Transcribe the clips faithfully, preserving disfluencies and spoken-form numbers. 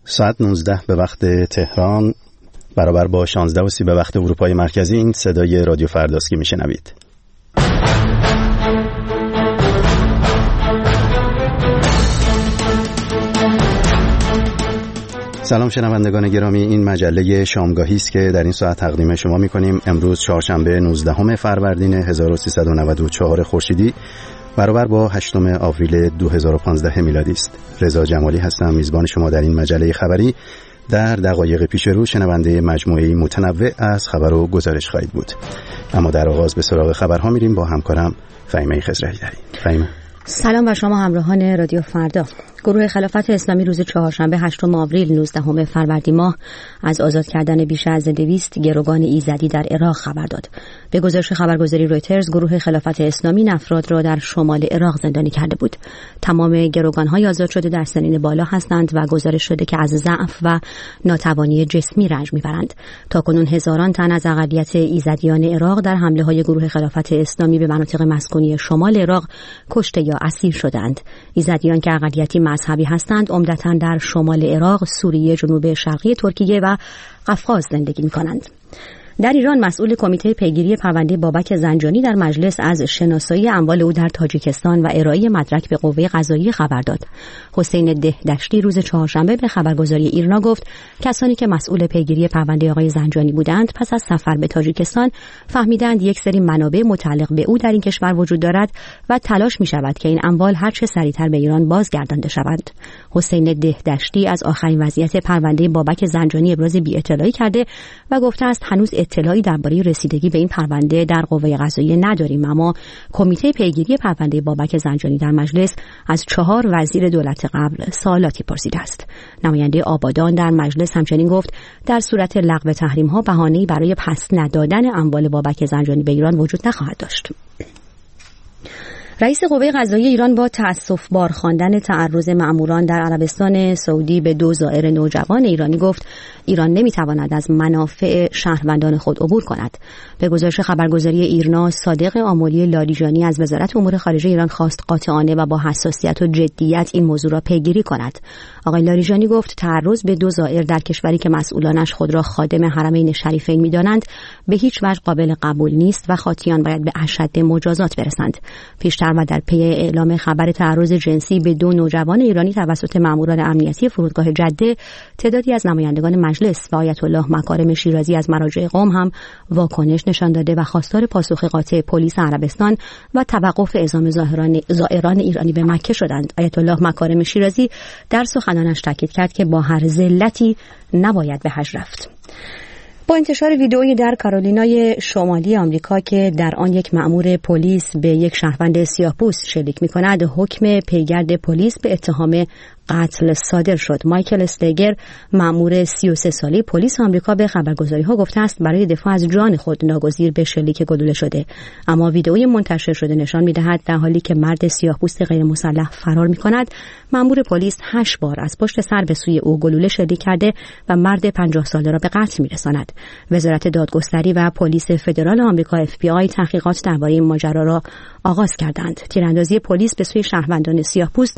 ساعت نوزده به وقت تهران برابر با شانزده و سی به وقت اروپای مرکزی. این صدای رادیو فرداست که میشنوید. سلام شنوندگان گرامی، این مجله شامگاهی است که در این ساعت تقدیم شما می‌کنیم. امروز چهارشنبه نوزدهم فروردین هزار و سیصد و نود و چهار خورشیدی برابر با هشتم آوریل دو هزار و پانزده میلادی است. رضا جمالی هستم، میزبان شما در این مجله خبری. در دقایق پیش رو شنونده مجموعه‌ای متنوع از خبر و گزارش خواهید بود. اما در آغاز به سراغ خبرها میریم با همکارم فهیمه خضرایی. داریم فهیمه. سلام بر شما همراهان رادیو فردا. گروه خلافت اسلامی روز چهارشنبه هشتم آوریل نوزدهم فروردین ماه از آزاد کردن بیش از دویست گروگان ایزدی در عراق خبر داد. به گزارش خبرگزاری رویترز، گروه خلافت اسلامی این افراد را در شمال عراق زندانی کرده بود. تمام گروگان‌های آزاد شده در سنین بالا هستند و گزارش شده که از ضعف و ناتوانی جسمی رنج می‌برند. تاکنون هزاران تن از اقلیت ایزدیان عراق در حمله‌های گروه خلافت اسلامی به مناطق مسکونی شمال عراق کشته یا اسیر شدند. ایزدیان که اقلیتی مذهبی هستند عمدتاً در شمال عراق، سوریه، جنوب شرقی ترکیه و قفقاز زندگی می‌کنند. در ایران مسئول کمیته پیگیری پرونده بابک زنجانی در مجلس از شناسایی اموال او در تاجیکستان و ارائه مدرک به قوه قضاییه خبر داد. حسین دهدشتی روز چهارشنبه به خبرگزاری ایرنا گفت کسانی که مسئول پیگیری پرونده آقای زنجانی بودند پس از سفر به تاجیکستان فهمیدند یک سری منابع متعلق به او در این کشور وجود دارد و تلاش می شود که این اموال هر چه سریعتر به ایران بازگردانده شوند. حسین دهدشتی از آخرین وضعیت پرونده بابک زنجانی ابراز بی‌اطلاعی کرده و گفته است هنوز اطلاعی درباره رسیدگی به این پرونده در قوه قضاییه نداریم، اما کمیته پیگیری پرونده بابک زنجانی در مجلس از چهار وزیر دولت قبل سوالاتی پرسیده است. نماینده آبادان در مجلس همچنین گفت در صورت لغو تحریم‌ها بهانه‌ای برای پس ندادن اموال بابک زنجانی به ایران وجود نخواهد داشت. رئیس قوه قضاییه ایران با تأسف بار خواندن تعرض مأموران در عربستان سعودی به دو زائر نوجوان ایرانی گفت ایران نمیتواند از منافع شهروندان خود عبور کند. به گزارش خبرگزاری ایرنا، صادق آملی لاریجانی از وزارت امور خارجه ایران خواست قاطعانه و با حساسیت و جدیت این موضوع را پیگیری کند. آقای لاریجانی گفت تعرض به دو زائر در کشوری که مسئولانش خود را خادم حرمین شریفین می‌دانند به هیچ وجه قابل قبول نیست و خاطیان باید به اشد مجازات برسند. پیشتر و در پی اعلام خبر تعرض جنسی به دو نوجوان ایرانی توسط ماموران امنیتی فرودگاه جده، تعدادی از نمایندگان مجلس و آیت الله مکارم شیرازی از مراجع قوم هم واکنش نشان داده و خواستار پاسخ قاطع پلیس عربستان و توقف اعزام زائران ایرانی به مکه شدند. آیت الله مکارم شیرازی در سخنانش تاکید کرد که با هر ذلتی نباید به حج رفت. با انتشار ویدئویی در کارولینای شمالی آمریکا که در آن یک مأمور پلیس به یک شهروند سیاه‌پوست شلیک می‌کند، حکم پیگرد پلیس به اتهام قتل صادر شد. مایکل استیگر، مأمور سی و سه ساله پلیس آمریکا، به خبرگزاری‌ها گفته است برای دفاع از جان خود ناگزیر به شلیک گلوله شده. اما ویدئوی منتشر شده نشان می‌دهد در حالی که مرد سیاه‌پوست غیر مسلح فرار می‌کند، مأمور پلیس هشت بار از پشت سر به سوی او گلوله شلیک کرده و مرد پنجاه ساله را به قتل می‌رساند. وزارت دادگستری و پلیس فدرال آمریکا اف بی آی تحقیقات درباره این ماجرا را آغاز کردند. تیراندازی پلیس به سوی شهروندان سیاه‌پوست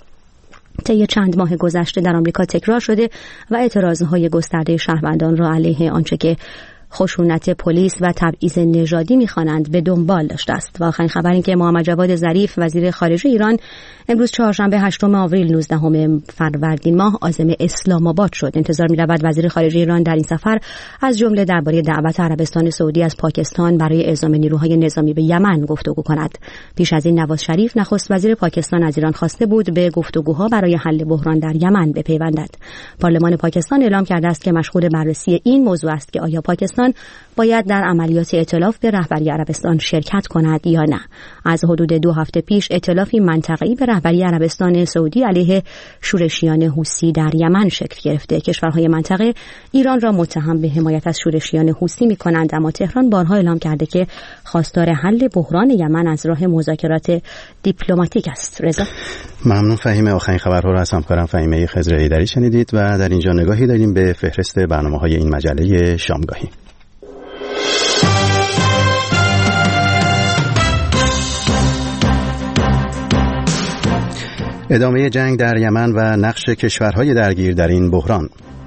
طی چند ماه گذشته در آمریکا تکرار شده و اعتراضهای گسترده شهروندان را علیه آنچه که خشونت پلیس و تبعیض نژادی می‌خوانند به دنبال داشته است. و آخرین خبر این که محمد جواد ظریف وزیر خارجه ایران امروز چهارشنبه هشتم آوریل نوزدهم فروردین ماه عازم اسلام آباد شد. انتظار می‌رود وزیر خارجه ایران در این سفر از جمله درباره دعوت عربستان سعودی از پاکستان برای اعزام نیروهای نظامی به یمن گفتگو کند. پیش از این نواز شریف نخست وزیر پاکستان از ایران خواسته بود به گفتگوها برای حل بحران در یمن بپیوندد. پارلمان پاکستان اعلام کرده است که مشغول بررسی این موضوع است که آیا پاکستان باید در عملیات ائتلاف به رهبری عربستان شرکت کند یا نه. از حدود دو هفته پیش ائتلافی منطقه‌ای به رهبری عربستان سعودی علیه شورشیان حوثی در یمن شکل گرفته. کشورهای منطقه ایران را متهم به حمایت از شورشیان حوثی می‌کنند، اما تهران بارها اعلام کرده که خواستار حل بحران یمن از راه مذاکرات دیپلماتیک است. رضا، ممنون فهیمه. آخرین خبرها را از همکارم فهیمه خضرایی شنیدید و در اینجا نگاهی داریم به فهرست برنامه‌های این مجله شامگاهی. ادامه جنگ در یمن و نقش کشورهای درگیر در این بحران.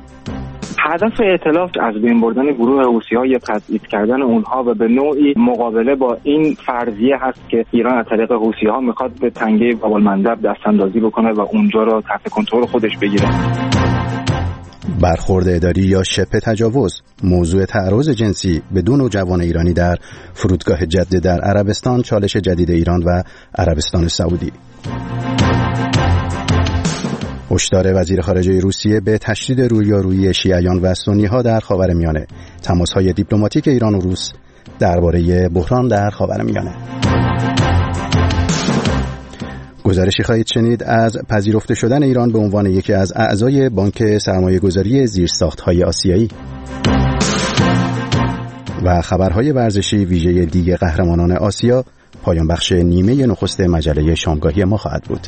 هدف ائتلاف از بین بردن گروه حوثی‌ها یا تضعیف کردن اونها و به نوعی مقابله با این فرضیه هست که ایران از طریق حوثی‌ها میخواد به تنگه باب المندب دستاندازی بکنه و اونجا رو تحت کنترل خودش بگیره. برخورد اداری یا شبه تجاوز، موضوع تعرض جنسی به دو نوجوان ایرانی در فرودگاه جده در عربستان، چالش جدید ایران و عربستان سعودی. هشدار وزیر خارجه روسیه به تشدید رویارویی شیعیان و سنی‌ها در خاورمیانه. تماس‌های دیپلماتیک ایران و روس درباره بحران در خاورمیانه. گزارشی خواهید شنید از پذیرفته شدن ایران به عنوان یکی از اعضای بانک سرمایه‌گذاری زیرساخت‌های آسیایی. و خبرهای ورزشی ویژه لیگ قهرمانان آسیا پایان بخش نیمه نخست مجله شامگاهی ما خواهد بود.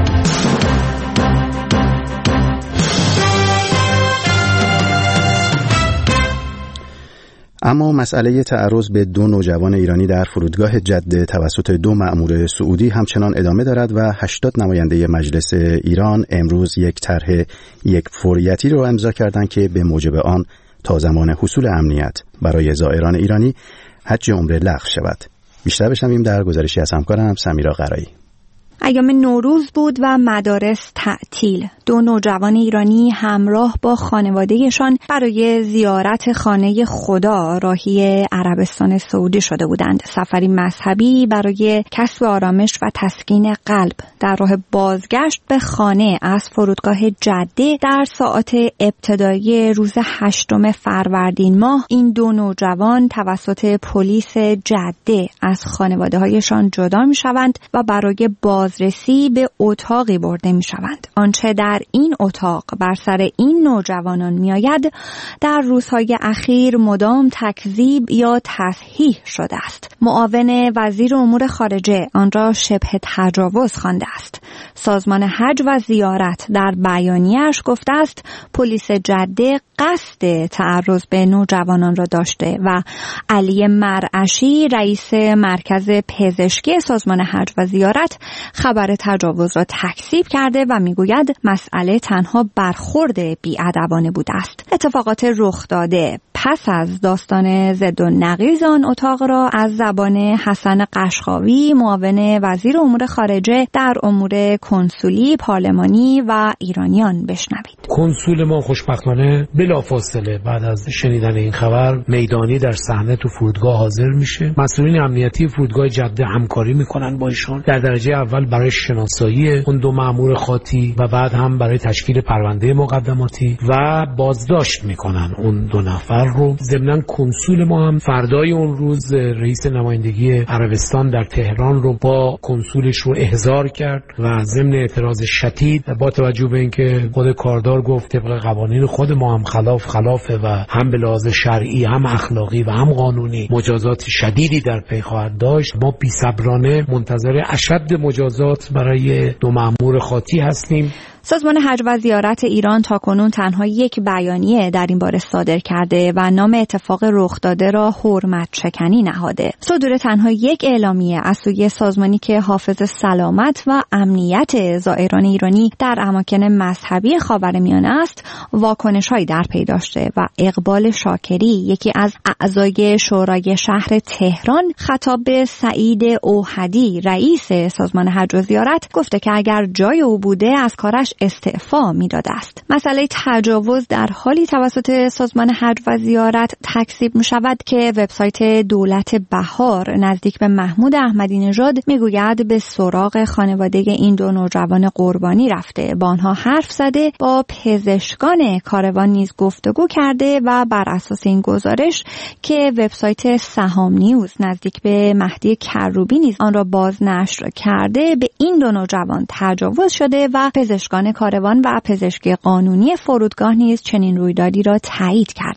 اما مسئله تعرض به دو نوجوان ایرانی در فرودگاه جده توسط دو مأمور سعودی همچنان ادامه دارد و هشتاد نماینده مجلس ایران امروز یک طرح یک فوریتی را امضا کردند که به موجب آن تا زمان حصول امنیت برای زائران ایرانی حج عمره لغو شود. بیشتر بشنویم در گزارشی از همکارم سمیرا قرایی. ایام نوروز بود و مدارس تعطیل. دو نوجوان ایرانی همراه با خانواده‌شان برای زیارت خانه خدا راهی عربستان سعودی شده بودند. سفری مذهبی برای کسب آرامش و تسکین قلب. در راه بازگشت به خانه از فرودگاه جده در ساعات ابتدایی روز هشتم فروردین ماه این دو نوجوان توسط پلیس جده از خانواده‌هایشان جدا می‌شوند و برای بازرسی به اتاقی برده می‌شوند. آنچه در این اتاق بر سر این نوجوانان می‌آید در روزهای اخیر مدام تکذیب یا تصحیح شده است. معاون وزیر امور خارجه آن را شبه تجاوز خوانده است. سازمان حج و زیارت در بیانیه‌اش گفته است پلیس جده قصد تعرض به نوجوانان را داشته و علی مرعشی رئیس مرکز پزشکی سازمان حج و زیارت خبر تجاوز را تکذیب کرده و میگوید مسئله تنها برخورد بی‌ادبانه بوده است. اتفاقات رخ داده پس از داستان ضد و نقیض آن اتاق را از زبان حسن قشقاوی معاون وزیر امور خارجه در امور کنسولی، پارلمانی و ایرانیان بشنوید. کنسول ما خوشبختانه بلافاصله بعد از شنیدن این خبر میدانی در صحنه تو فرودگاه حاضر میشه. مسئولین امنیتی فرودگاه جده همکاری میکنن با ایشان در درجه اول برای شناسایی اون دو مأمور خاطی و بعد هم برای تشکیل پرونده مقدماتی و بازداشت میکنن اون دو نفر رو. ضمن کنسول ما هم فردای اون روز رئیس نمایندگی عربستان در تهران رو با کنسولش رو احضار کرد و ضمن اعتراض شدید با توجه به اینکه خود کاردار گفت طبق قوانین خود ما هم خلاف خلافه و هم به لحاظ شرعی هم اخلاقی و هم قانونی مجازات شدیدی در پی خواهد داشت، ما بی‌صبرانه منتظر اشد مجازات برای دو مأمور خاطی هستیم. سازمان حج و زیارت ایران تاکنون تنها یک بیانیه در این باره صادر کرده و نام اتفاق رخ داده را حرمت شکنی نهاده. صدور تنها یک اعلامیه از سوی سازمانی که حافظ سلامت و امنیت زائران ایرانی در اماکن مذهبی خاورمیانه است، واکنش‌هایی در پی داشته و اقبال شاکری یکی از اعضای شورای شهر تهران خطاب به سعید اوحدی رئیس سازمان حج و زیارت گفته که اگر جای او بوده از کارش استعفا می‌داده است. مسئله تجاوز در حالی توسط سازمان حج و زیارت تکذیب می‌شود که وبسایت دولت بهار نزدیک به محمود احمدی نژاد میگوید به سراغ خانواده این دو نوجوان قربانی رفته، با آنها حرف زده، با پزشکان کاروان نیز گفتگو کرده و بر اساس این گزارش که وبسایت سهام نیوز نزدیک به مهدی کروبی نیز آن را بازنشر کرده، به این دو نوجوان تجاوز شده و پزشکان کاروان و پزشکی قانونی فرودگاه نیز چنین رویدادی را تایید کردند.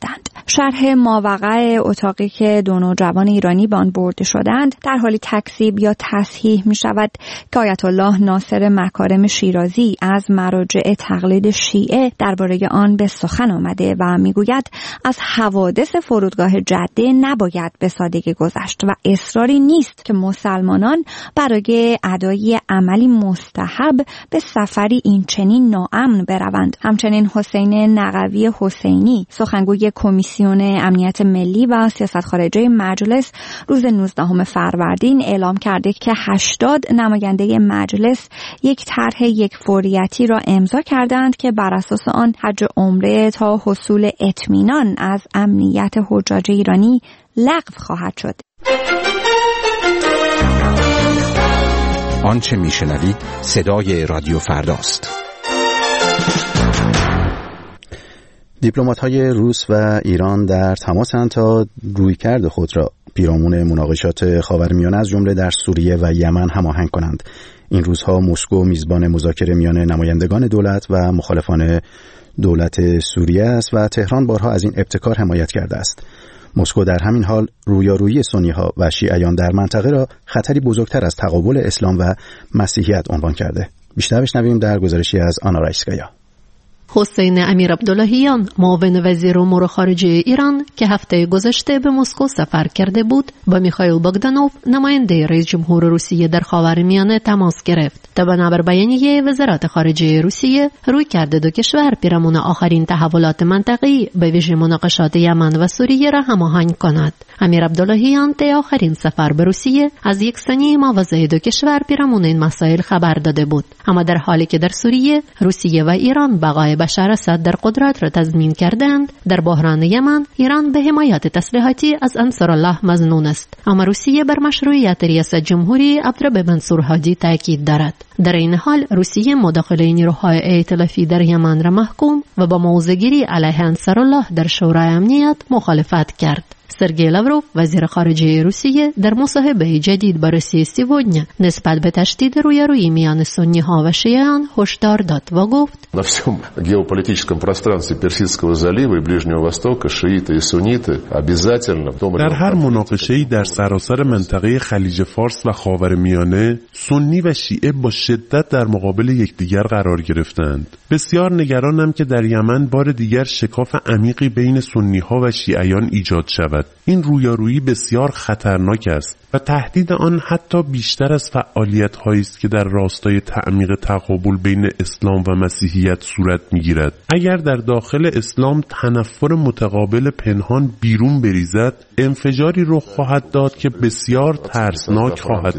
شرح ماوقع اتاقی که دو نوجوان ایرانی به آن برده شدند در حالی تکذیب یا تصحیح می شود که آیت الله ناصر مکارم شیرازی از مراجع تقلید شیعه درباره آن به سخن آمده و می گوید از حوادث فرودگاه جده نباید به سادگی گذشت و اصراری نیست که مسلمانان برای ادای عملی مستحب به سفری این چنین ناامن بروند. همچنین حسین نقوی حسینی سخنگوی کمیسیون امنیت ملی و سیاست خارجه مجلس روز نوزدهم فروردین اعلام کرده که هشتاد نماینده مجلس یک طرح یک فوریتی را امضا کردند که بر اساس آن حج عمره تا حصول اطمینان از امنیت حجاج ایرانی لغو خواهد شد. آنچه میشنوید صدای رادیو فرداست. دیپلمات‌های روس و ایران در تماسند تا رویکرد خود را پیرامون مناقشات خاورمیانه از جمله در سوریه و یمن هماهنگ کنند. این روزها مسکو میزبان مذاکره میان نمایندگان دولت و مخالفان دولت سوریه است و تهران بارها از این ابتکار حمایت کرده است. مسکو در همین حال رویارویی سنی‌ها و شیعیان در منطقه را خطری بزرگتر از تقابل اسلام و مسیحیت عنوان کرده. بیشتر بشنویم در گزارشی از آنا رایسکایا. حسین امیر عبداللهیان معاون وزیر امور خارجه ایران که هفته گذشته به مسکو سفر کرده بود با میخائیل باگدانوف نماینده رئیس جمهور روسیه در خاورمیانه تماس گرفت تا بنابر بیانیه وزارت خارجه روسیه روی کرده دو کشور پیرامون آخرین تحولات منطقه‌ای به ویژه مناقشات یمن و سوریه را هماهنگ کند. امیر عبداللهیان طی آخرین سفر به روسیه از یکسانی مواضع دو کشور پیرامون این مسائل خبر داده بود، اما در حالی که در سوریه روسیه و ایران بقای بشار اسد در قدرت را تضمین کردند، در بحران یمن ایران به حمایت تسلیحاتی از انصارالله مظنون است، اما روسیه بر مشروعیت ریاست جمهوری عبدالرب منصور هادی تاکید دارد. در این حال روسیه مداخله نیروهای ائتلافی در یمن را محکوم و با موضع‌گیری علیه انصارالله در شورای امنیت مخالفت کرد. سرگئی لاوروف وزیر خارجه روسیه در مصاحبه جدید با روسیه سیوونیا نسبت به تشدید رویارویی میان سنی‌ها و شیعیان هشدار داد و گفت: На всем геополитическом пространстве Персидского залива и Ближнего Востока шииты и сунниты обязательно в том. در هر مناقشه‌ای در سراسر منطقه خلیج فارس و خاورمیانه سنی و شیعه با شدت در مقابل یکدیگر قرار گرفتند. بسیار نگرانم که در یمن بار دیگر شکاف عمیقی بین سنی‌ها و شیعیان ایجاد شود. این رویارویی بسیار خطرناک است و تهدید آن حتی بیشتر از فعالیت‌هایی است که در راستای تعمیق تقابل بین اسلام و مسیحیت صورت می‌گیرد. اگر در داخل اسلام تنفر متقابل پنهان بیرون بریزد، انفجاری رخ خواهد داد که بسیار ترسناک خواهد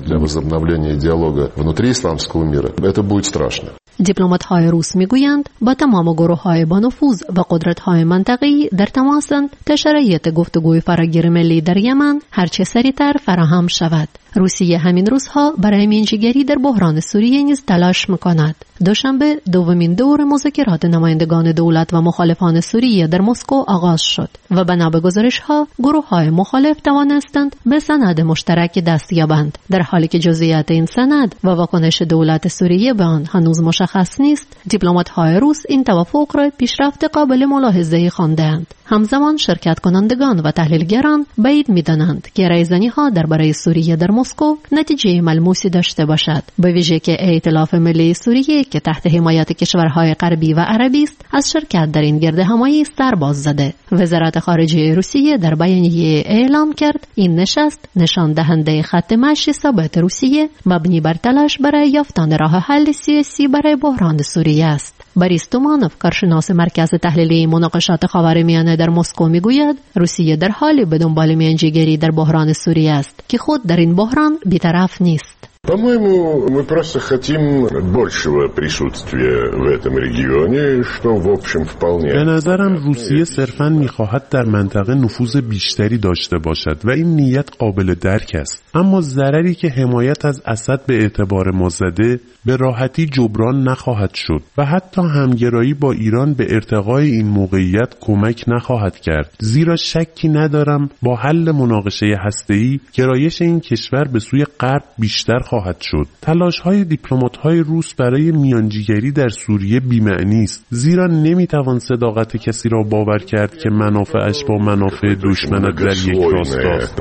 بود. دیپلمات‌های روس میگویند با تمام گروه‌های با نفوذ و قدرت‌های منطقه‌ای در تماسند تا شرایط گفتگوی فراگیر ملی در یمن هرچه سریعتر فراهم شود. روسیه همین روزها برای میانجیگری در بحران سوریه نیز تلاش می‌کند. دوشنبه دومین دور مذاکرات نمایندگان دولت و مخالفان سوریه در مسکو آغاز شد و بنا به گزارش‌ها گروه‌های مخالف توانستند به سند مشترک دست یابند، در حالی که جزئیات این سند و واکنش دولت سوریه به آن هنوز مشخص نیست. دیپلمات‌های روس این توافق را پیشرفت قابل ملاحظه‌ای خواندند. همزمان شرکت کنندگان و تحلیلگران بعید می‌دانند که رایزنی‌ها درباره سوریه در مسکو نتیجه ملموسی داشته باشد، به ویژه که ائتلاف ملی سوریه که تحت حمایت کشورهای غربی و عربی است از شرکت در این گردهمایی سرباز زده. وزارت خارجه روسیه در بیانیه اعلام کرد این نشست نشان دهنده خط مشی ثابت روسیه مبنی بر تلاش برای یافتن راه حل سیاسی برای بحران سوریه است. بوریس تومانوف کارشناس مرکز تحلیلی مناقشات خاورمیانه در مسکو میگوید روسیه در حالی به دنبال میانجیگری در بحران سوریه است که خود در این بحران بی‌طرف نیست. По-моему, мы просто хотим большего присутствия в этом регионе, что в общем вполне. به نظرم روسیه صرفاً می‌خواهد در منطقه نفوذ بیشتری داشته باشد و این نیت قابل درک است. اما ضرری که حمایت از اسد به اعتبار ما زده به راحتی جبران نخواهد شد و حتی همگرایی با ایران به ارتقای این موقعیت کمک نخواهد کرد، زیرا شکی ندارم با حل مناقشه هسته‌ای گرایش این کشور به سوی غرب بیشتر خواهد شد. تلاش‌های دیپلمات‌های روس برای میانجیگری در سوریه بی‌معنی است، زیرا نمی‌توان صداقت کسی را باور کرد که منافعش با منافع دشمنت در یک راستاست.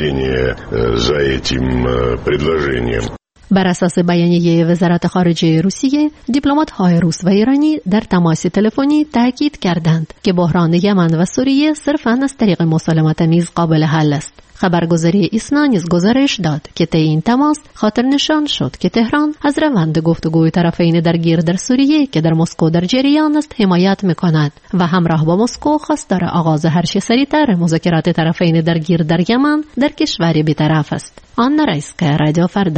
بر اساس بیانیه وزارت خارجه روسیه، دیپلمات‌های روس و ایرانی در تماس تلفنی تاکید کردند که بحران یمن و سوریه صرفاً از طریق مسالمت‌آمیز قابل حل است. خبرگزاری ایسنا نیز گزارش داد که طی این تماس خاطر نشان شد که تهران از روند گفتگوی طرفین درگیر در سوریه که در مسکو در جریان است حمایت می‌کند و همراه با مسکو خواستار آغاز هر چه سریعتر مذاکرات طرفین درگیر در یمن در کشوری بی‌طرف است. آن رئیس رادیو فردا.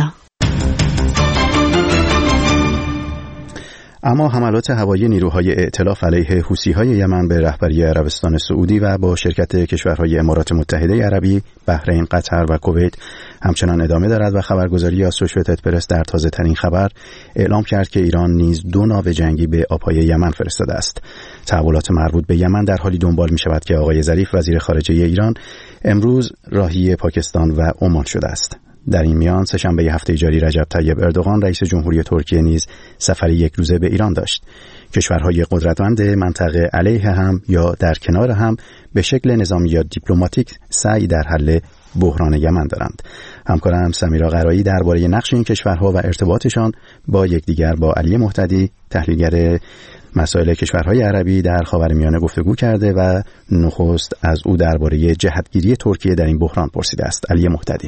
اما حملات هوایی نیروهای ائتلاف علیه حوثی‌های یمن به رهبری عربستان سعودی و با شرکت کشورهای امارات متحده عربی، بحرین، قطر و کویت همچنان ادامه دارد و خبرگزاری آسوشییتد پرس در تازه‌ترین خبر اعلام کرد که ایران نیز دو ناو جنگی به آبهای یمن فرستاده است. تحولات مربوط به یمن در حالی دنبال می‌شود که آقای ظریف وزیر خارجه ایران امروز راهی پاکستان و عمان شده است. در این میان سه‌شنبه هفته جاری رجب طیب اردوغان رئیس جمهوری ترکیه نیز سفری یک روزه به ایران داشت. کشورهای قدرتمند منطقه علیه هم یا در کنار هم به شکل نظامی یا دیپلماتیک سعی در حل بحران یمن دارند. همکارم سمیرا قرایی درباره نقش این کشورها و ارتباطشان با یکدیگر با علی مهتدی تحلیلگر مسائل کشورهای عربی در خاورمیانه گفتگو کرده و نخست از او درباره جهتگیری ترکیه در این بحران پرسیده است. علی مهتدی: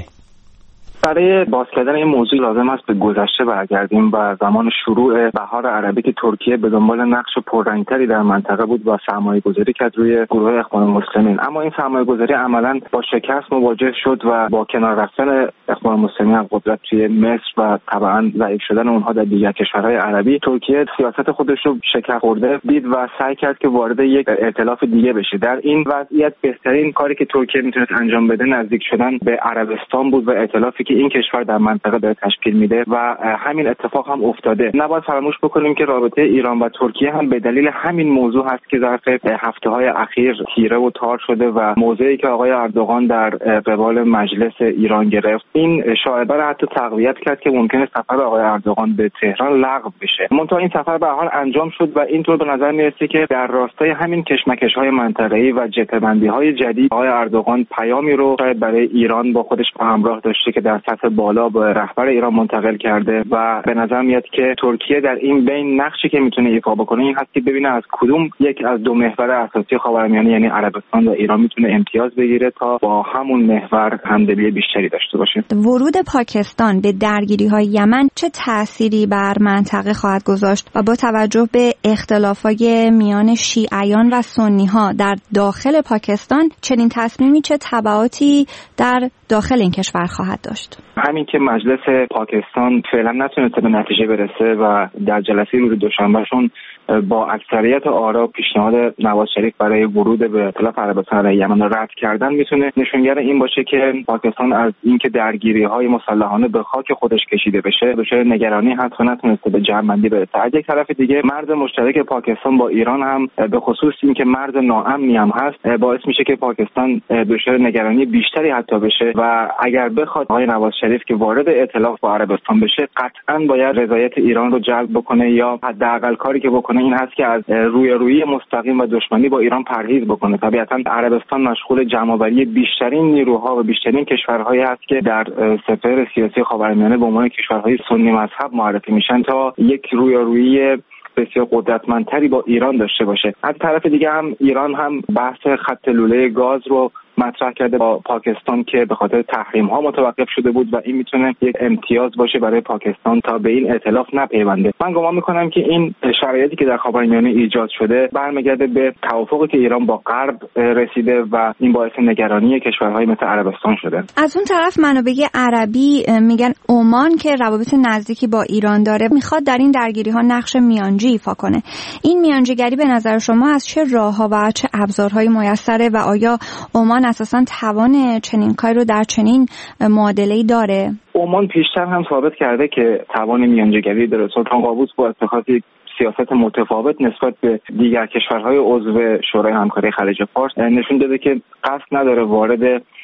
برای باز کردن این موضوع لازم است به گذشته برگردیم و زمان شروع بهار عربی که ترکیه به دنبال نقش پررنگتری در منطقه بود و سرمایه‌گذاری کرد روی گروه اخوان المسلمین، اما این سرمایه‌گذاری عملاً با شکست مواجه شد و با کنار رفتن اخوان المسلمین از قدرت توی مصر و طبعاً ضعیف شدن اونها در دیگر کشورهای عربی، ترکیه سیاست خودش رو شکست خورده دید و سعی کرد که وارد یک ائتلاف دیگه بشه. در این وضعیت بهترین کاری که ترکیه میتونست انجام بده نزدیک شدن به عربستان بود و ائتلافی که این کشور در منطقه داره تشکیل میده و همین اتفاق هم افتاده. نباید فراموش بکنیم که رابطه ایران و ترکیه هم به دلیل همین موضوع هست که ظرف هفته‌های اخیر تیره و تار شده و موضعی که آقای اردوغان در قبال مجلس ایران گرفت این شایعه را حتی تقویت کرد که ممکنه سفر آقای اردوغان به تهران لغو بشه. منتها این سفر به هر حال انجام شد و اینطور به نظر میرسه که در راستای همین کشمکش‌های منطقه‌ای و جبهه‌بندی‌های جدید آقای اردوغان پیامی رو شاید برای ایران با خودش به همراه داشته که در سطح بالا به رهبر ایران منتقل کرده و به نظر میاد که ترکیه در این بین نقشی که میتونه ایفا بکنه این هست که ببینه از کدوم یک از دو محور اساسی خاورمیانه یعنی عربستان و ایران میتونه امتیاز بگیره تا با همون محور همدلی بیشتری داشته باشه. ورود پاکستان به درگیری‌های یمن چه تأثیری بر منطقه خواهد گذاشت و با توجه به اختلافات میان شیعیان و سنی‌ها در داخل پاکستان چنین تصمیمی چه تبعاتی در داخل این کشور خواهد داشت؟ همین که مجلس پاکستان فعلا نتونسته به نتیجه برسه و در جلسه روز دوشنبهشون با اکثریت آرا پیشنهاد نواز شریف برای ورود به ائتلاف عربستان علیه یمن رد کردن میتونه نشونگر این باشه که پاکستان از اینکه درگیری‌های مسلحانه به خاک خودش کشیده بشه دچار نگرانی هست و نتونسته به جمع‌بندی برسه. از یک طرف دیگه مرز مشترک پاکستان با ایران هم به خصوص اینکه مرز ناامنی هم هست باعث میشه که پاکستان دچار نگرانی بیشتری حتی بشه و اگر بخواد آقای نواز شریف که وارد ائتلاف با عربستان بشه قطعاً باید رضایت ایران رو جلب بکنه یا حداقل کاری که بکنه این هست که از روی روی مستقیم و دشمنی با ایران پرهیز بکنه. طبیعتاً عربستان مشغول جمع‌آوری بیشترین نیروها و بیشترین کشورهایی است که در سپهر سیاسی خاورمیانه به عنوان کشورهای سنی مذهب معرفی میشن تا یک رویارویی بسیار قدرتمندتری با ایران داشته باشه. از طرف دیگه هم ایران هم بحث خط لوله گاز رو مطرح کرده با پاکستان که به خاطر تحریم ها متوقف شده بود و این میتونه یک امتیاز باشه برای پاکستان تا به این ائتلاف نپیونده. من گمان میکنم که این شرایطی که در خاورمیانه ایجاد شده برمیگرده به توافقی که ایران با غرب رسیده و این باعث نگرانی کشورهای مثل عربستان شده. از اون طرف منابع عربی میگن عمان که روابط نزدیکی با ایران داره میخواد در این درگیری ها نقش میانجی ایفا کنه. این میانجیگری به نظر شما از چه راه‌ها و چه ابزارهایی میسره و آیا عمان اساساً توان چنین کاری رو در چنین معادله‌ای داره؟ عمان پیشتر هم ثابت کرده که توان میانجیگری داره. سلطان قابوس با اتخاذ سیاست متفاوت نسبت به دیگر کشورهای عضو شورای همکاری خلیج فارس نشون داده که قصد نداره وارد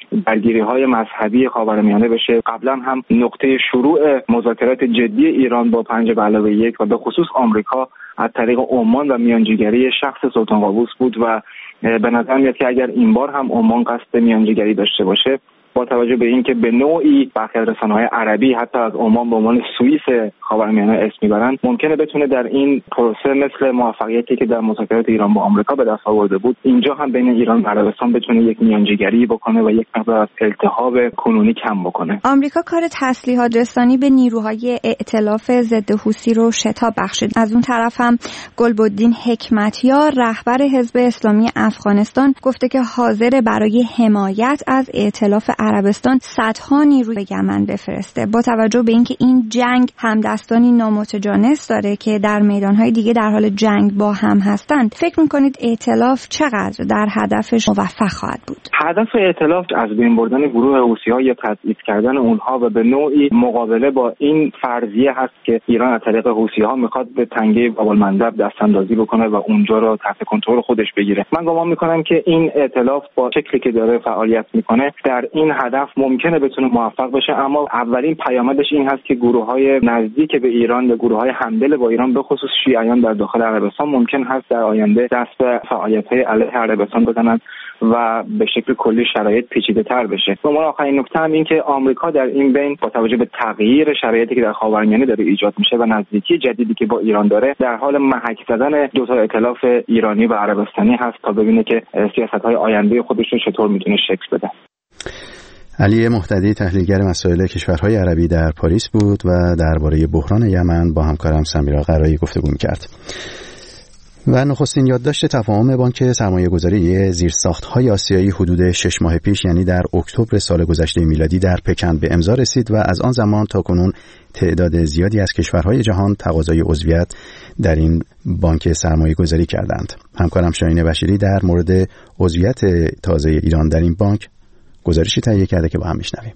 درگیری‌های مذهبی خاورمیانه بشه. قبلا هم نقطه شروع مذاکرات جدی ایران با پنج به علاوه یک و به خصوص آمریکا از طریق عمان و میانجیگری شخص سلطان قابوس بود و به نظر میاد که اگر این بار هم عمان قصد میانجیگری داشته باشه، با توجه به اینکه به نوعی برخی از رسانه‌های عربی حتی از عمان به عنوان سوئیس خاورمیانه اسم میبرند، ممکنه بتونه در این پروسه مثل موفقیتی که در مذاکرات ایران با آمریکا به دست آورده بود، اینجا هم بین ایران و عربستان بتونه یک میانجیگری بکنه و یک مقدار از التهاب کنونی کم بکنه. آمریکا کار تسلیحات رسانی به نیروهای ائتلاف ضد حوثی رو شتاب بخشید. از اون طرف هم گلبدین حکمتیار رهبر حزب اسلامی افغانستان گفته که حاضر برای حمایت از ائتلاف عربستان صدها نیروی به یمن بفرسته. با توجه به اینکه این جنگ همدستانی نامتجانس داره که در میدانهای دیگه در حال جنگ با هم هستند، فکر میکنید ائتلاف چقدر در هدفش موفق خواهد بود؟ هدف ائتلاف از بین بردن گروه حوثی‌ها یا تضعیف کردن اونها و به نوعی مقابله با این فرضیه هست که ایران از طریق حوثی‌ها میخواد به تنگه باب‌المندب دستاندازی بکنه و اونجا رو تحت کنترل خودش بگیره. من گمان میکنم که این ائتلاف با شکلی که داره فعالیت میکنه در این هدف ممکنه بتونه موفق بشه، اما اولین پیامدش این هست که گروه‌های نزدیک به ایران و گروه‌های همدل با ایران به خصوص شیعیان در داخل عربستان ممکن هست در آینده دست به فعالیت‌های علیه عربستان بزنن و به شکل کلی شرایط پیچیده‌تر بشه. و آخرین نکته هم این که آمریکا در این بین با توجه به تغییر شرایطی که در خاورمیانه داره ایجاد میشه و نزدیکی جدیدی که با ایران داره، در حال محک زدن دو تا ائتلاف ایرانی و عربستانی هست تا ببینه که سیاست‌های آینده خودش رو چطور میتونه شکل بده. علی مهتدی تحلیلگر مسائل کشورهای عربی در پاریس بود و درباره بحران یمن با همکارم سمیرا قرایی گفتگو می‌کرد. و نخستین یادداشت تفاهم بانک سرمایه‌گذاری زیرساخت‌های آسیایی حدود شش ماه پیش، یعنی در اکتبر سال گذشته میلادی، در پکن به امضا رسید و از آن زمان تا کنون تعداد زیادی از کشورهای جهان تقاضای عضویت در این بانک سرمایه‌گذاری کردند. همکارم شاهین بشیری در مورد عضویت تازه ایران در این بانک گزارشی تهیه کرده که با هم میشنویم.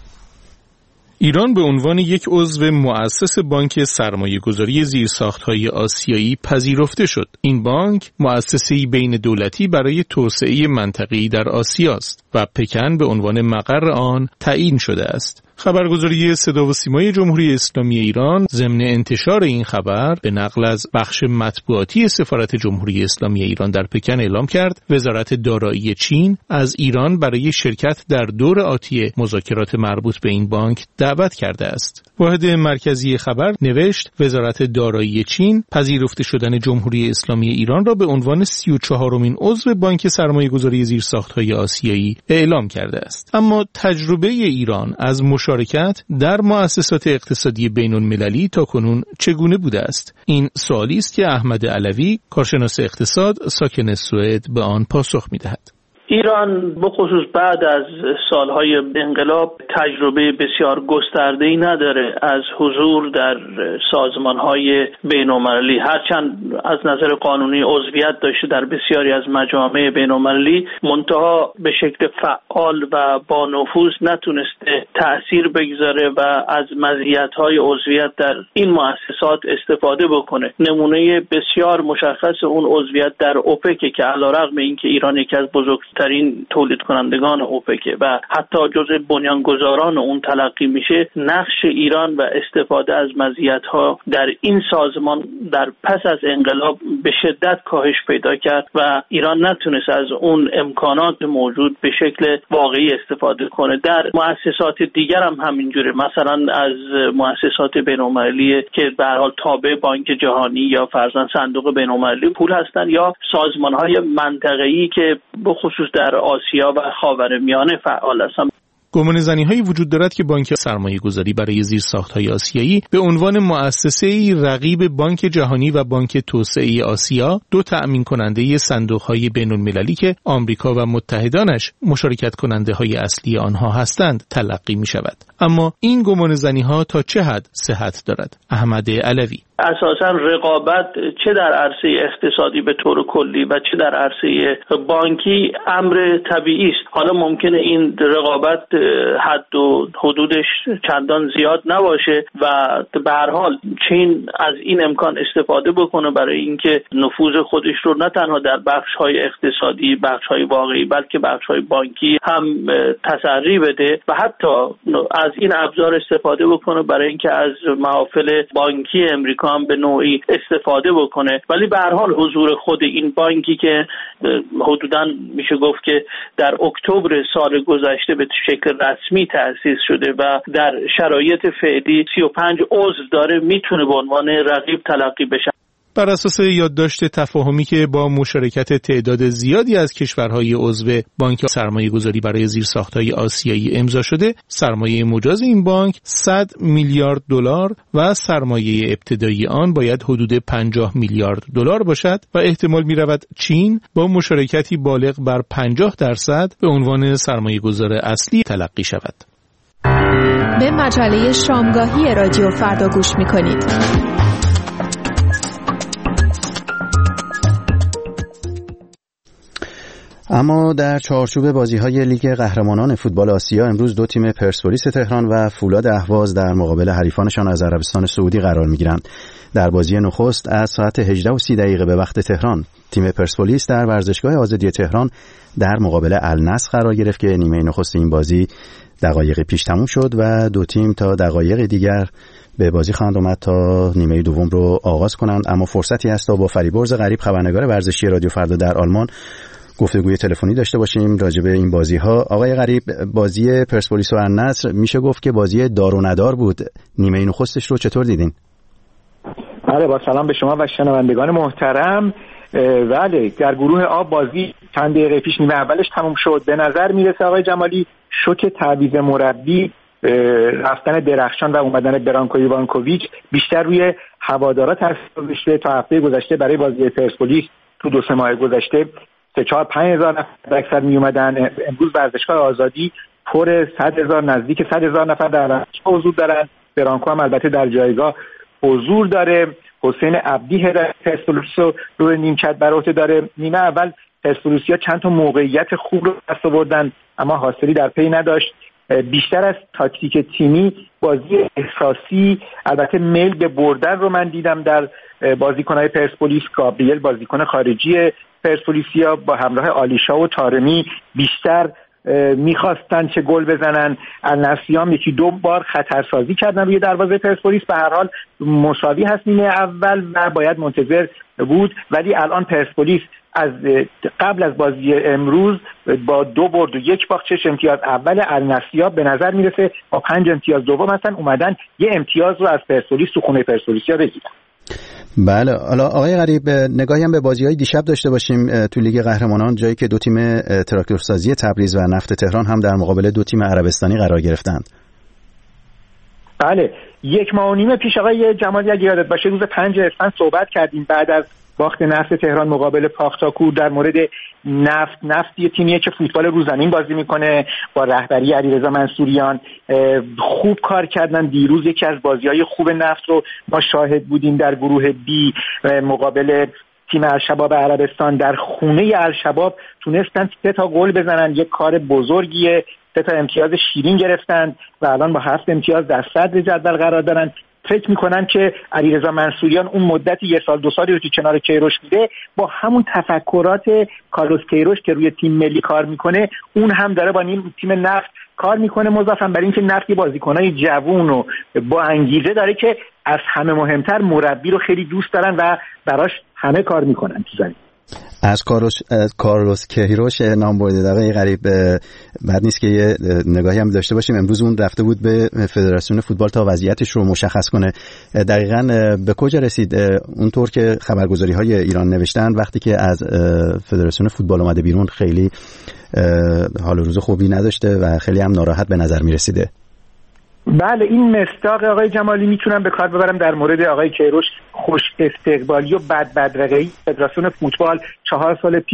ایران به عنوان یک عضو مؤسس بانک سرمایه‌گذاری زیرساخت‌های آسیایی پذیرفته شد. این بانک مؤسسه‌ای بین دولتی برای توسعه منطقه‌ای در آسیا است و پکن به عنوان مقر آن تعیین شده است. خبرگزاری صدا و سیمای جمهوری اسلامی ایران ضمن انتشار این خبر به نقل از بخش مطبوعاتی سفارت جمهوری اسلامی ایران در پکن اعلام کرد وزارت دارایی چین از ایران برای شرکت در دور آتی مذاکرات مربوط به این بانک دعوت کرده است. واحد مرکزی خبر نوشت وزارت دارایی چین پذیرفته شدن جمهوری اسلامی ایران را به عنوان سی و چهارمین عضو بانک سرمایه‌گذاری زیرساخت‌های آسیایی اعلام کرده است. اما تجربه ایران از مشارکت در مؤسسات اقتصادی بین‌المللی تاکنون چگونه بوده است؟ این سوالی است که احمد علوی، کارشناس اقتصاد ساکن سوئد، به آن پاسخ می‌دهد. ایران به خصوص بعد از سالهای انقلاب تجربه بسیار گسترده‌ای نداره از حضور در سازمان‌های بین‌المللی، هرچند از نظر قانونی عضویت داشته در بسیاری از مجامع بین‌المللی، منتها به شکل فعال و با نفوذ نتونسته تأثیر بگذاره و از مزیت‌های عضویت در این مؤسسات استفاده بکنه. نمونه بسیار مشخص اون عضویت در اوپک که علیرغم اینکه ایران یکی از بزرگ ترین تولید کنندگان اوپک و حتی جزء بنیانگذاران اون تلقی میشه، نقش ایران و استفاده از مزیت‌ها در این سازمان در پس از انقلاب به شدت کاهش پیدا کرد و ایران نتونست از اون امکانات موجود به شکل واقعی استفاده کنه. در مؤسسات دیگر هم همینجوره، مثلا از مؤسسات بین‌المللی که به هر حال تابع بانک جهانی یا فرضاً صندوق بین‌المللی پول هستند یا سازمان‌های منطقه‌ای که به خصوص در آسیا و خاورمیانه فعال هستند. گمانه‌زنی‌هایی وجود دارد که بانک سرمایه‌گذاری برای زیرساخت‌های آسیایی به عنوان مؤسسه‌ای رقیب بانک جهانی و بانک توسعه آسیا، دو تأمین کننده صندوق‌های بین‌المللی که آمریکا و متحدانش مشارکت کننده‌های اصلی آنها هستند، تلقی می‌شود. اما این گمانه‌زنی‌ها تا چه حد صحت دارد؟ احمد علوی: اساساً رقابت چه در عرصه اقتصادی به طور کلی و چه در عرصه بانکی امر طبیعی است. حالا ممکنه این رقابت حد و حدودش چندان زیاد نباشه و به هر حال چین از این امکان استفاده بکنه برای اینکه نفوذ خودش رو نه تنها در بخش‌های اقتصادی، بخش‌های واقعی، بلکه بخش‌های بانکی هم تسری بده و حتی از این ابزار استفاده بکنه برای اینکه از محافل بانکی امریکا هم به نوعی استفاده بکنه. ولی به هر حال حضور خود این بانکی که حدوداً میشه گفت که در اکتبر سال گذشته به شکل رسمی تأسیس شده و در شرایط فعلی سی و پنج عضو داره، میتونه به عنوان رقیب تلقی بشه. بر اساس یادداشت تفاهمی که با مشارکت تعداد زیادی از کشورهای عضو بانک سرمایه‌گذاری برای زیرساخت‌های آسیایی امضا شده، سرمایه مجاز این بانک صد میلیارد دلار و سرمایه ابتدایی آن باید حدود پنجاه میلیارد دلار باشد و احتمال می‌رود چین با مشارکتی بالغ بر پنجاه درصد به عنوان سرمایه‌گذار اصلی تلقی شود. به مجله شامگاهی رادیو فردا گوش می‌کنید. اما در چارچوب بازی‌های لیگ قهرمانان فوتبال آسیا امروز دو تیم پرسپولیس تهران و فولاد اهواز در مقابل حریفانشان از عربستان سعودی قرار می‌گیرند. در بازی نخست از ساعت هجده و سی دقیقه به وقت تهران تیم پرسپولیس در ورزشگاه آزادی تهران در مقابل النصر قرار گرفت که نیمه نخست این بازی دقایق پیش تموم شد و دو تیم تا دقایق دیگر به بازی خواهند اومد تا نیمه دوم رو آغاز کنند. اما فرصتی هست تا با فریبرز غریب خبرنگار ورزشی رادیو فردا در آلمان گفتگوی تلفنی داشته باشیم راجع به این بازی ها. آقای غریب، بازی پرسپولیس و النصر میشه گفت که بازی دار و ندار بود. نیمه نخستش رو چطور دیدین؟ بله، با سلام به شما و شنوندگان محترم. بله، در گروه آ بازی چند دقیقه پیش نیمه اولش تموم شد. به نظر میرسه آقای جمالی شوک تعویض مربی، رفتن درخشان و اومدن برانکو ایوانکوویچ بیشتر روی هوادارا تاثیر گذاشته. تا هفته گذشته برای بازی پرسپولیس تو دو سه ماه گذشته سه چهار پنج هزار نفر اکثر می اومدن. امروز ورزشگاه آزادی پر صد هزار، نزدیک صد هزار نفر در ورزشگاه حضور دارن. برانکو هم البته در جایگاه حضور داره. حسین عبدی هدایت پرسپولیس رو روی نیمکت بر عهده داره. نیمه اول پرسپولیسیا چند تا موقعیت خوب رو دست آوردن اما حاصلی در پی نداشت. بیشتر از تاکتیک تیمی بازی احساسی، البته میل به بردن رو من دیدم در بازیکن‌های پرسپولیس. گابریل بازیکن خارجی پرسپولیسیا با همراه آلیشا و طارمی بیشتر میخواستن چه گل بزنن. النصریام یکی دو بار خطرسازی کردن روی دروازه پرسپولیس. به هر حال مساوی هست نیمه اول و باید منتظر بود، ولی الان پرسپولیس از قبل از بازی امروز با دو برد و یک باختش امتیاز اول. النصریا به نظر میرسه با پنج امتیاز دوم هستن، اومدن یه امتیاز رو از پرسپولیس تو خونه پرسپولیسیا بگیرن. بله، حالا آقای غریب نگاهی هم به بازی‌های دیشب داشته باشیم تو لیگ قهرمانان، جایی که دو تیم تراکتورسازی تبریز و نفت تهران هم در مقابل دو تیم عربستانی قرار گرفتند. بله، یک ماه و نیم پیش آقای جمالی اگه یادت باشه روز پنج اسفند صحبت کردیم بعد از باخت نفت تهران مقابل پاختاکور در مورد نفت. نفت یه تیمیه که فوتبال رو زمین بازی میکنه با رهبری علیرضا منصوریان. خوب کار کردن. دیروز یکی از بازی‌های خوب نفت رو ما شاهد بودیم در گروه بی مقابل تیم الشباب عربستان. در خونه الشباب تونستن سه تا گل بزنن، یک کار بزرگیه. سه تا امتیاز شیرین گرفتن و الان با هفت امتیاز در صدر جدول قرار دارن. فکر میکنن که علیرضا منصوریان اون مدتی یه سال دو سالی رو که کنار کیروش بوده با همون تفکرات کارلوس کیروش که روی تیم ملی کار میکنه اون هم داره با تیم نفت کار میکنه، مضافاً بر این که نفت بازیکنای جوون و با انگیزه داره که از همه مهمتر مربی رو خیلی دوست دارن و براش همه کار میکنن تو زمین. از کارلوس کارلوس کیروش نام برده دقیقه غریب بعد نیست که یه نگاهی هم داشته باشیم. امروز اون رفته بود به فدراسیون فوتبال تا وضعیتش رو مشخص کنه. دقیقاً به کجا رسید؟ اونطور که خبرگزاری‌های ایران نوشتن وقتی که از فدراسیون فوتبال اومده بیرون خیلی حال روز خوبی نداشته و خیلی هم ناراحت به نظر می‌رسیده. بله، این مصداق آقای جمالی میتونم به کار ببرم در مورد آقای کیروش. خوش استقبالی و بد بدرقه‌ای فدراسیون فوتبال چهار سال پیش